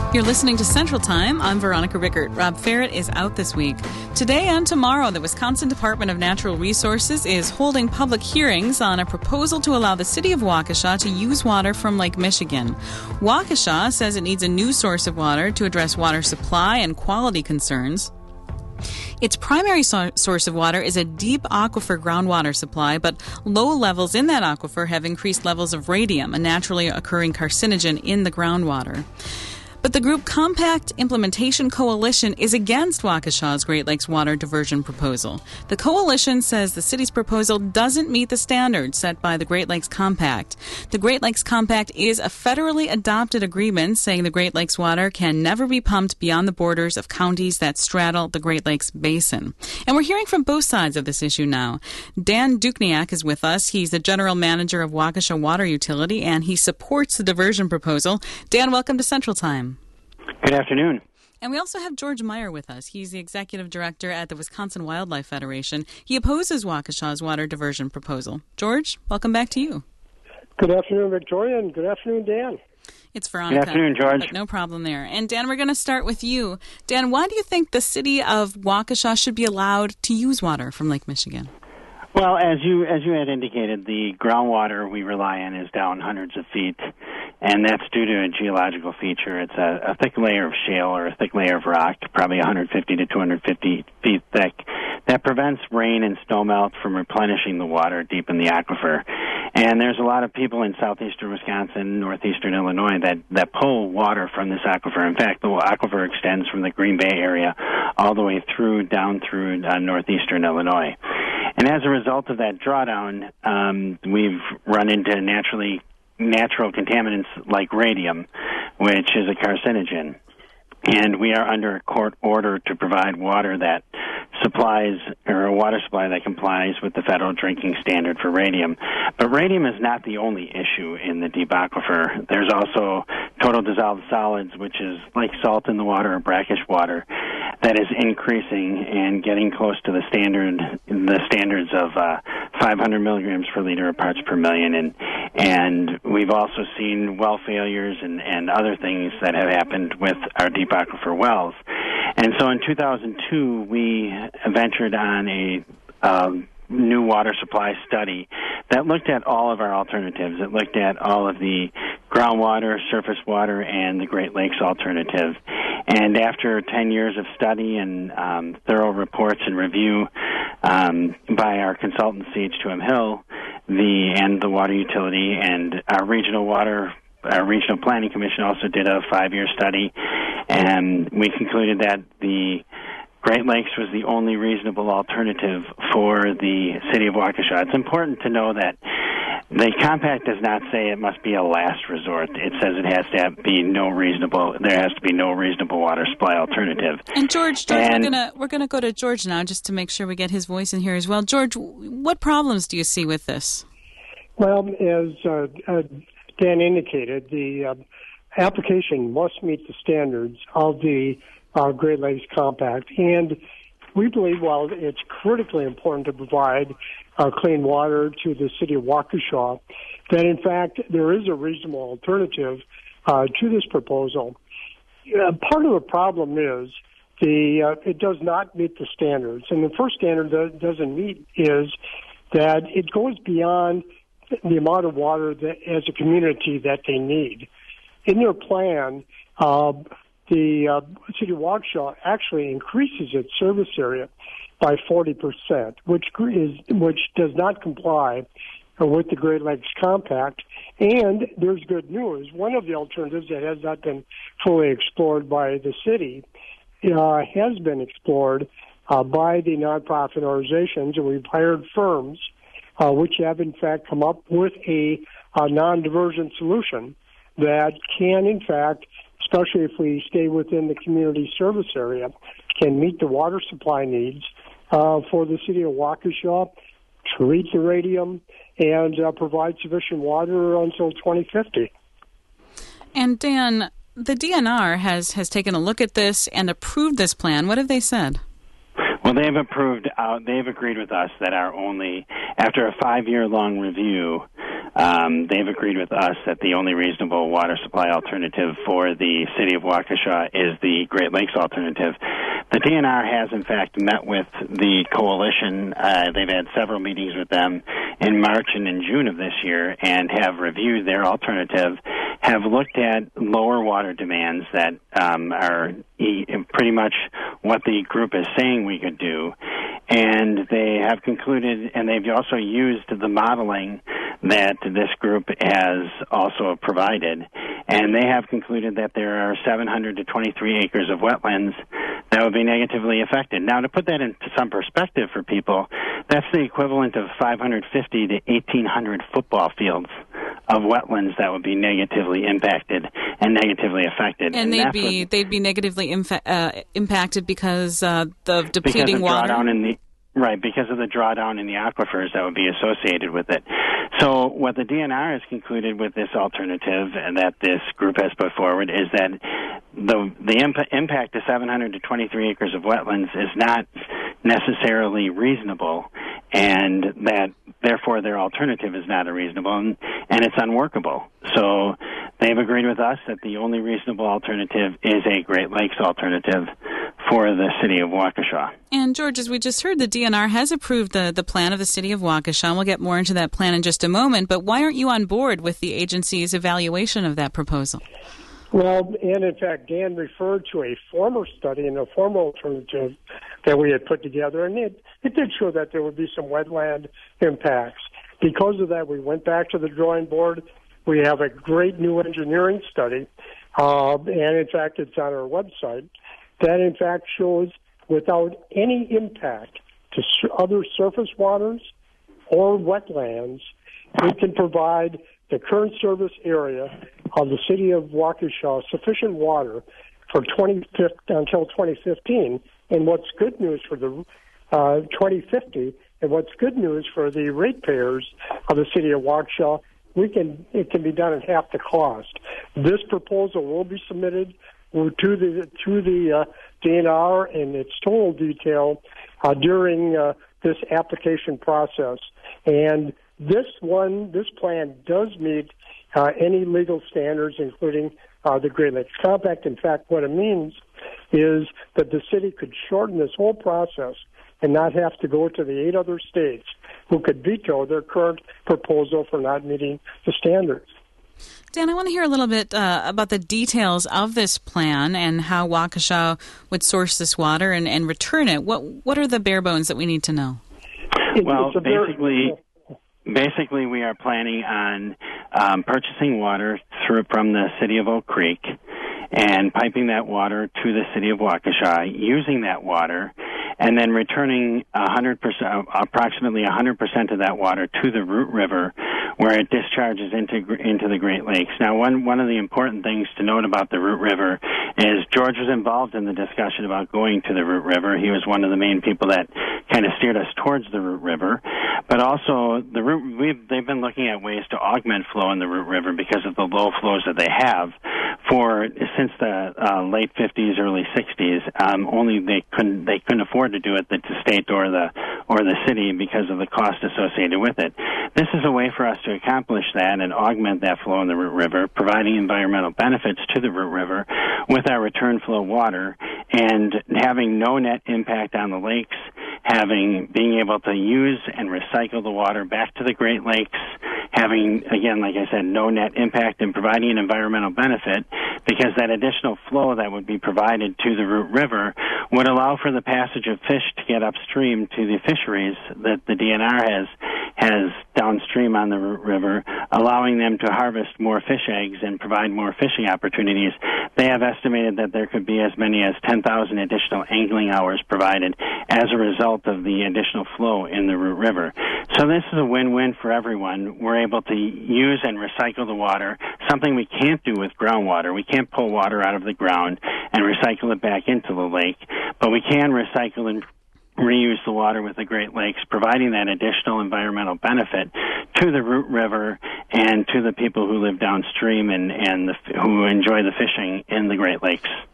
You're listening to Central Time. I'm Veronica Rickert. Rob Ferret is out this week. Today and tomorrow, the Wisconsin Department of Natural Resources is holding public hearings on a proposal to allow the city of Waukesha to use water from Lake Michigan. Waukesha says it needs a new source of water to address water supply and quality concerns. Its primary source of water is a deep aquifer groundwater supply, but low levels in that aquifer have increased levels of radium, a naturally occurring carcinogen in the groundwater. But the group Compact Implementation Coalition is against Waukesha's Great Lakes water diversion proposal. The coalition says the city's proposal doesn't meet the standards set by the Great Lakes Compact. The Great Lakes Compact is a federally adopted agreement saying the Great Lakes water can never be pumped beyond the borders of counties that straddle the Great Lakes Basin. And we're hearing from both sides of this issue now. Dan Dukniak is with us. He's the general manager of Waukesha Water Utility, and he supports the diversion proposal. Dan, welcome to Central Time. Good afternoon. And we also have George Meyer with us. He's the executive director at the Wisconsin Wildlife Federation. He opposes Waukesha's water diversion proposal. George, welcome back to you. Good afternoon, Victoria, and good afternoon, Dan. It's Veronica. Good afternoon, George. But no problem there. And Dan, we're going to start with you. Dan, why do you think the city of Waukesha should be allowed to use water from Lake Michigan? Well, as you had indicated, the groundwater we rely on is down hundreds of feet, and that's due to a geological feature. It's a thick layer of shale or a thick layer of rock, probably 150 to 250 feet thick, that prevents rain and snowmelt from replenishing the water deep in the aquifer. And there's a lot of people in southeastern Wisconsin, northeastern Illinois that pull water from this aquifer. In fact, the aquifer extends from the Green Bay area all the way down through northeastern Illinois. And as a result of that drawdown, we've run into natural contaminants like radium, which is a carcinogen. And we are under a court order to provide water that supplies, or a water supply that complies with the federal drinking standard for radium. But radium is not the only issue in the deep aquifer. There's also total dissolved solids, which is like salt in the water or brackish water, that is increasing and getting close to the standards of 500 milligrams per liter of parts per million. And we've also seen well failures and other things that have happened with our deep aquifer wells. And so in 2002, we ventured on a new water supply study that looked at all of our alternatives. It looked at all of the groundwater, surface water, and the Great Lakes alternative. And after 10 years of study and thorough reports and review by our consultant, CH2M Hill, and the water utility, and our regional planning commission also did a 5-year study, and we concluded that the Great Lakes was the only reasonable alternative for the city of Waukesha. It's important to know that the compact does not say it must be a last resort. It says there has to be no reasonable water supply alternative. And George, we're gonna go to George now just to make sure we get his voice in here as well. George, what problems do you see with this? Well, as Dan indicated, the application must meet the standards of the Great Lakes Compact, and we believe while it's critically important to provide clean water to the city of Waukesha, that in fact there is a reasonable alternative to this proposal. Part of the problem is it does not meet the standards, and the first standard that it doesn't meet is that it goes beyond the amount of water that, as a community, that they need. In their plan, the city of Waukesha actually increases its service area by 40%, which does not comply with the Great Lakes Compact. And there's good news. One of the alternatives that has not been fully explored by the city has been explored by the nonprofit organizations, and we've hired firms which have in fact come up with a non-diversion solution that can in fact, especially if we stay within the community service area, can meet the water supply needs for the city of Waukesha, treat the radium, and provide sufficient water until 2050. And Dan, the DNR has taken a look at this and approved this plan. What have they said? Well, they've agreed with us that after a 5-year long review, they've agreed with us that the only reasonable water supply alternative for the city of Waukesha is the Great Lakes alternative. The DNR has, in fact, met with the coalition. They've had several meetings with them in March and in June of this year and have reviewed their alternative, have looked at lower water demands that are pretty much what the group is saying we could do. And they have concluded, and they've also used the modeling that this group has also provided, and they have concluded that there are 700 to 23 acres of wetlands that would be negatively affected. Now, to put that into some perspective for people, that's the equivalent of 550 to 1,800 football fields of wetlands that would be negatively impacted and negatively affected. And they'd be negatively impacted because the depleting water. Because of the drawdown in the aquifers that would be associated with it. So what the DNR has concluded with this alternative and that this group has put forward is that the impact of 700 to 23 acres of wetlands is not necessarily reasonable, and that therefore their alternative is not reasonable, and it's unworkable. So they've agreed with us that the only reasonable alternative is a Great Lakes alternative for the city of Waukesha. And George, as we just heard, the DNR has approved the plan of the city of Waukesha, and we'll get more into that plan in just a moment, but why aren't you on board with the agency's evaluation of that proposal? Well, and in fact, Dan referred to a former study and a former alternative that we had put together, and it did show that there would be some wetland impacts. Because of that, we went back to the drawing board. We have a great new engineering study, and in fact, it's on our website, that in fact shows without any impact to other surface waters or wetlands, we can provide the current service area of the city of Waukesha sufficient water for until 2015. And what's good news for the 2050, and what's good news for the ratepayers of the city of Waukesha, it can be done at half the cost. This proposal will be submitted to the DNR in its total detail during this application process. And this plan does meet any legal standards, including the Great Lakes Compact. In fact, what it means is that the city could shorten this whole process and not have to go to the 8 other states who could veto their current proposal for not meeting the standards. Dan, I want to hear a little bit about the details of this plan and how Waukesha would source this water and return it. What are the bare bones that we need to know? Well, basically, we are planning on purchasing water from the city of Oak Creek and piping that water to the city of Waukesha, using that water, and then returning approximately 100% of that water to the Root River, where it discharges into the Great Lakes. Now, one of the important things to note about the Root River is George was involved in the discussion about going to the Root River. He was one of the main people that kind of steered us towards the Root River. But also, they've been looking at ways to augment flow in the Root River because of the low flows that they have since the late 50s, early 60s. Only they couldn't afford to do it, the state or the city, because of the cost associated with it. This is a way for us to accomplish that and augment that flow in the Root River, providing environmental benefits to the Root River with our return flow water and having no net impact on the lakes, being able to use and recycle the water back to the Great Lakes, having, again, like I said, no net impact and providing an environmental benefit, because that additional flow that would be provided to the Root River would allow for the passage of fish to get upstream to the fisheries that the DNR has downstream on the Root River, allowing them to harvest more fish eggs and provide more fishing opportunities. They have estimated that there could be as many as 10,000 additional angling hours provided as a result of the additional flow in the Root River. So this is a win-win for everyone. We're able to use and recycle the water, something we can't do with groundwater. We can't pull water out of the ground and recycle it back into the lake, but we can recycle and reuse the water with the Great Lakes, providing that additional environmental benefit to the Root River and to the people who live downstream and who enjoy the fishing in the Great Lakes.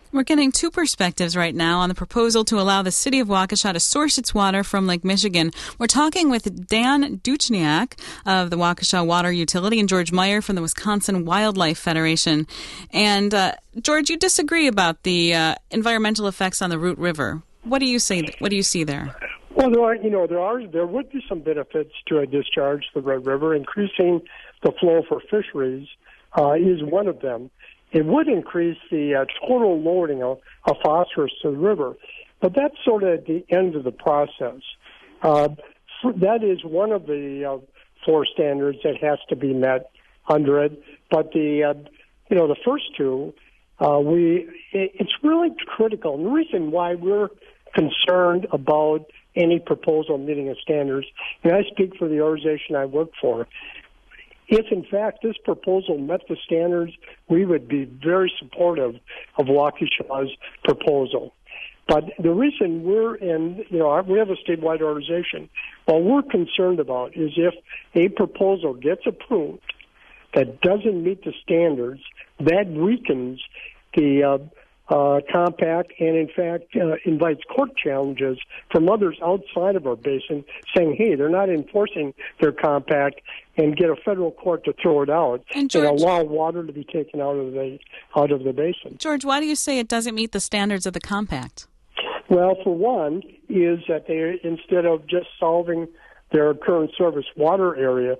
We're getting two perspectives right now on the proposal to allow the city of Waukesha to source its water from Lake Michigan. We're talking with Dan Duchniak of the Waukesha Water Utility and George Meyer from the Wisconsin Wildlife Federation. And George, you disagree about the environmental effects on the Root River. What do you say? What do you see there? Well, there would be some benefits to a discharge to the Red River. Increasing the flow for fisheries is one of them. It would increase the total loading of phosphorus to the river, but that's sort of at the end of the process. That is one of the four standards that has to be met under it. But the first two, it's really critical. And the reason why we're concerned about any proposal meeting of standards, and I speak for the organization I work for, if, in fact, this proposal met the standards, we would be very supportive of Waukesha's proposal. But the reason we have a statewide organization, what we're concerned about is if a proposal gets approved that doesn't meet the standards, that weakens the compact and, in fact, invites court challenges from others outside of our basin saying, hey, they're not enforcing their compact, and get a federal court to throw it out and allow water to be taken out of the basin. George, why do you say it doesn't meet the standards of the compact? Well, for one, is that they, instead of just solving their current service water area,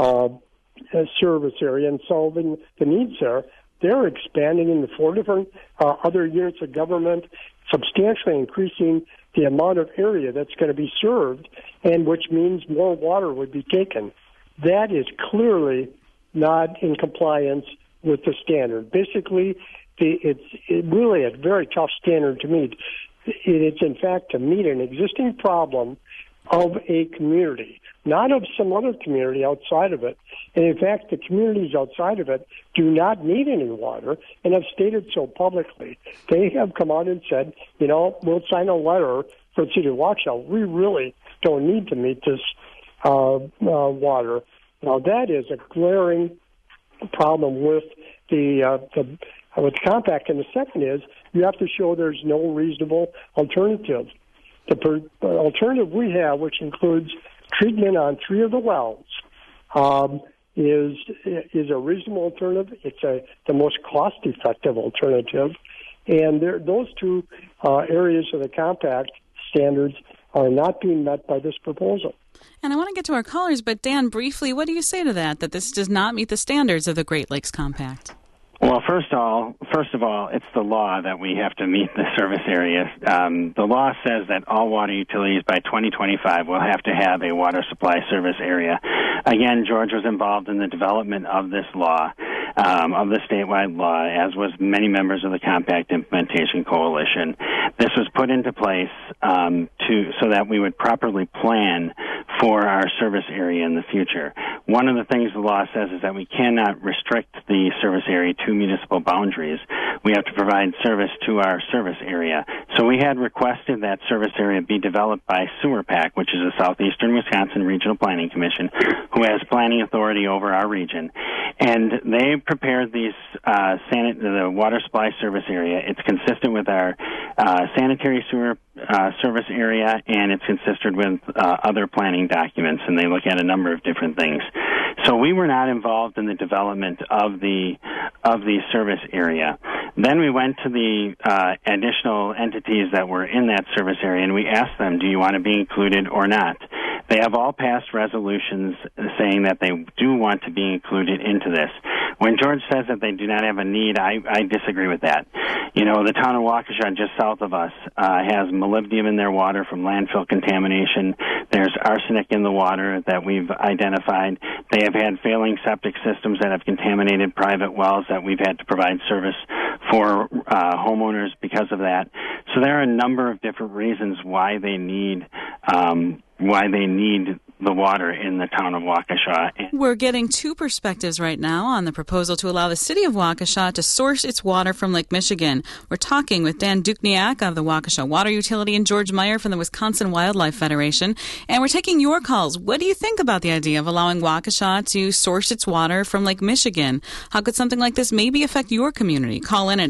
and solving the needs there, they're expanding into 4 different other units of government, substantially increasing the amount of area that's going to be served, and which means more water would be taken. That is clearly not in compliance with the standard. Basically, it's really a very tough standard to meet. It's, in fact, to meet an existing problem of a community, not of some other community outside of it. And, in fact, the communities outside of it do not need any water and have stated so publicly. They have come out and said, we'll sign a letter for the city of Waukesha. We really don't need to meet this water. Now, that is a glaring problem with the compact. And the second is you have to show there's no reasonable alternative. The alternative we have, which includes treatment on 3 of the wells, is a reasonable alternative. It's the most cost-effective alternative. And those two areas of the compact standards are not being met by this proposal. And I want to get to our callers, but Dan, briefly, what do you say to that this does not meet the standards of the Great Lakes Compact? Well, first of all, it's the law that we have to meet the service area. The law says that all water utilities by 2025 will have to have a water supply service area. Again, George was involved in the development of this law, of the statewide law, as was many members of the Compact Implementation Coalition. This was put into place so that we would properly plan for our service area in the future. One of the things the law says is that we cannot restrict the service area to municipal boundaries. We have to provide service to our service area. So we had requested that service area be developed by SewerPAC, which is the Southeastern Wisconsin Regional Planning Commission, who has planning authority over our region. And they prepared the water supply service area. It's consistent with our sanitary sewer service area, and it's consistent with other planning documents, and they look at a number of different things. So we were not involved in the development of the service area. Then we went to the additional entities that were in that service area, and we asked them, do you want to be included or not? They have all passed resolutions saying that they do want to be included into this. When George says that they do not have a need, I disagree with that. The town of Waukesha, just south of us, has molybdenum in their water from landfill contamination. There's arsenic in the water that we've identified. They have had failing septic systems that have contaminated private wells that we've had to provide service for homeowners because of that. So there are a number of different reasons why they need the water in the town of Waukesha. We're getting two perspectives right now on the proposal to allow the city of Waukesha to source its water from Lake Michigan. We're talking with Dan Dukniak of the Waukesha Water Utility and George Meyer from the Wisconsin Wildlife Federation. And we're taking your calls. What do you think about the idea of allowing Waukesha to source its water from Lake Michigan? How could something like this maybe affect your community? Call in at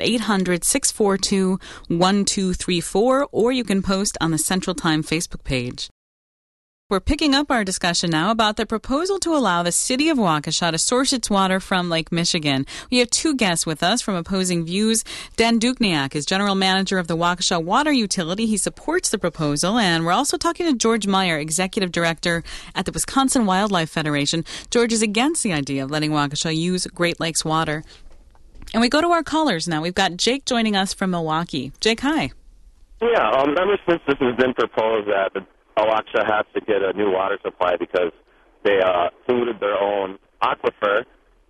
800-642-1234, or you can post on the Central Time Facebook page. We're picking up our discussion now about the proposal to allow the city of Waukesha to source its water from Lake Michigan. We have two guests with us from opposing views. Dan Dukniak is general manager of the Waukesha Water Utility. He supports the proposal. And we're also talking to George Meyer, executive director at the Wisconsin Wildlife Federation. George is against the idea of letting Waukesha use Great Lakes water. And we go to our callers now. We've got Jake joining us from Milwaukee. Jake, hi. Yeah, ever since this has been proposed that Waukesha has to get a new water supply because they polluted their own aquifer,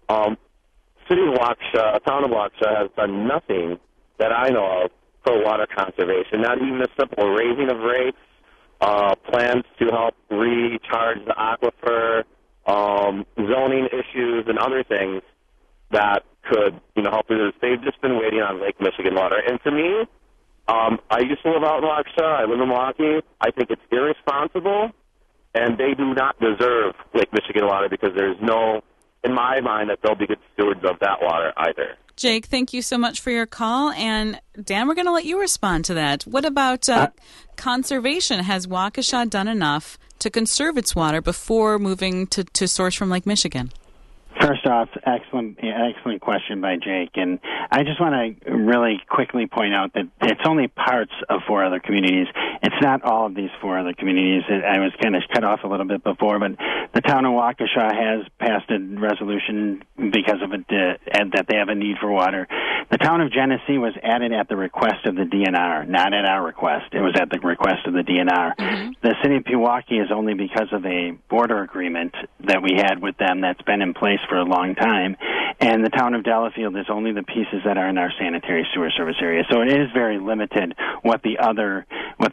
City of Waukesha, town of Waukesha has done nothing that I know of for water conservation, not even a simple raising of rates, plans to help recharge the aquifer, zoning issues, and other things that could help users. They've just been waiting on Lake Michigan water. And to me, I used to live out in Waukesha. I live in Milwaukee. I think it's irresponsible, and they do not deserve Lake Michigan water because there's no, in my mind, that they'll be good stewards of that water either. Jake, thank you so much for your call. And Dan, we're going to let you respond to that. What about conservation? Has Waukesha done enough to conserve its water before moving to source from Lake Michigan? First off, excellent question by Jake, and I just want to really quickly point out that it's only parts of four other communities. It's not all of these four other communities. I was kind of cut off a little bit before, but the town of Waukesha has passed a resolution because of it, and that they have a need for water. The town of Genesee was added at the request of the DNR, not at our request. It was at the request of the DNR. Mm-hmm. The city of Pewaukee is only because of a border agreement that we had with them that's been in place for a long time, and the town of Delafield is only the pieces that are in our sanitary sewer service area. So it is very limited what the other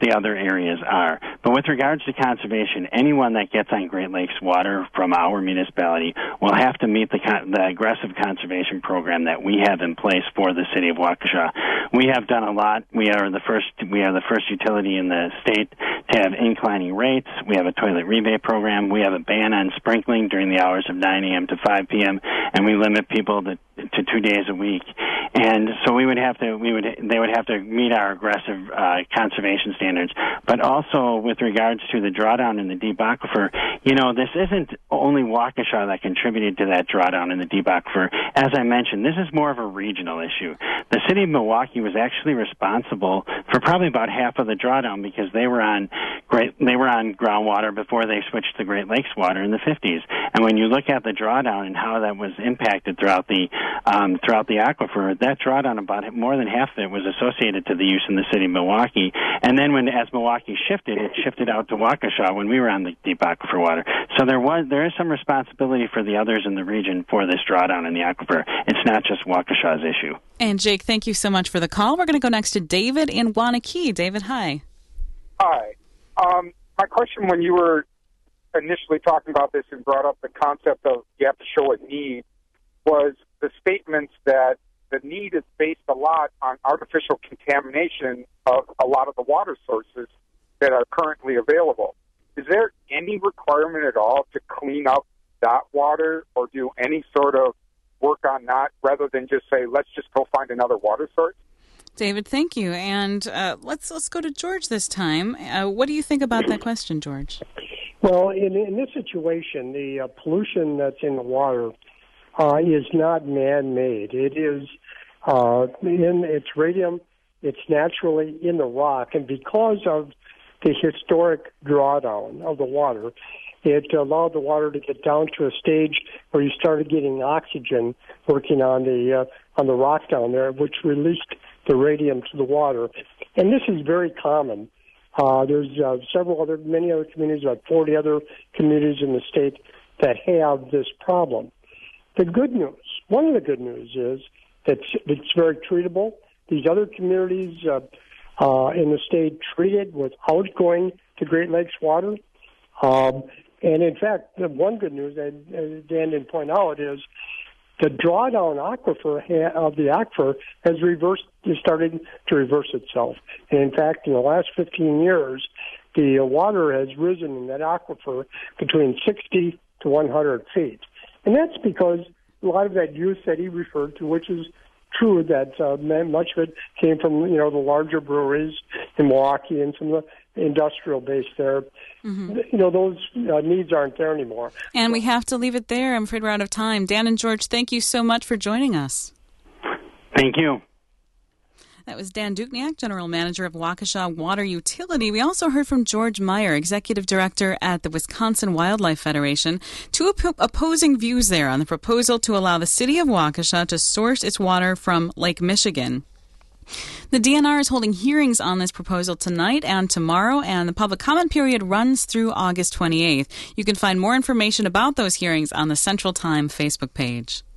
areas are. But with regards to conservation, anyone that gets on Great Lakes water from our municipality will have to meet the aggressive conservation program that we have in place for the city of Waukesha. We have done a lot. We are the first utility in the state to have inclining rates. We have a toilet rebate program. We have a ban on sprinkling during the hours of 9 a.m. to 5 p.m., and we limit people to 2 days a week. And so they would have to meet our aggressive conservation standards. But also with regards to the drawdown in the deep aquifer, this isn't only Waukesha that contributed to that drawdown in the deep aquifer. As I mentioned, this is more of a regional issue. The city of Milwaukee was actually responsible for probably about half of the drawdown because they were on groundwater before they switched to Great Lakes water in the 50s. And when you look at the drawdown and how that was impacted throughout the aquifer, that drawdown, about more than half of it was associated to the use in the city of Milwaukee. And then as Milwaukee shifted, it shifted out to Waukesha when we were on the deep aquifer water. So there is some responsibility for the others in the region for this drawdown in the aquifer. It's not just Waukesha's issue. And Jake, thank you so much for the call. We're going to go next to David in Waunakee. David, hi. Hi. My question, when you were initially talking about this and brought up the concept of you have to show a need, was the statements that the need is based a lot on artificial contamination of a lot of the water sources that are currently available. Is there any requirement at all to clean up that water or do any sort of work on that rather than just say, let's just go find another water source? David, thank you. And let's go to George this time. What do you think about that question, George? Well, in this situation, the pollution that's in the water is not man-made. It is it's radium. It's naturally in the rock, and because of the historic drawdown of the water, it allowed the water to get down to a stage where you started getting oxygen working on the rock down there, which released the radium to the water. And this is very common. There's many other communities, about 40 other communities in the state that have this problem. One of the good news is that it's very treatable. These other communities in the state treat it without going to Great Lakes water. And in fact, the one good news that Dan didn't point out is the drawdown of the aquifer is starting to reverse itself. And in fact, in the last 15 years, the water has risen in that aquifer between 60 to 100 feet. And that's because a lot of that use that he referred to, which is true, that much of it came from, the larger breweries in Milwaukee and some of the industrial base there. Mm-hmm. Those needs aren't there anymore. And we have to leave it there. I'm afraid we're out of time. Dan and George, thank you so much for joining us. Thank you. That was Dan Dukniak, General Manager of Waukesha Water Utility. We also heard from George Meyer, Executive Director at the Wisconsin Wildlife Federation. Two opposing views there on the proposal to allow the city of Waukesha to source its water from Lake Michigan. The DNR is holding hearings on this proposal tonight and tomorrow, and the public comment period runs through August 28th. You can find more information about those hearings on the Central Time Facebook page.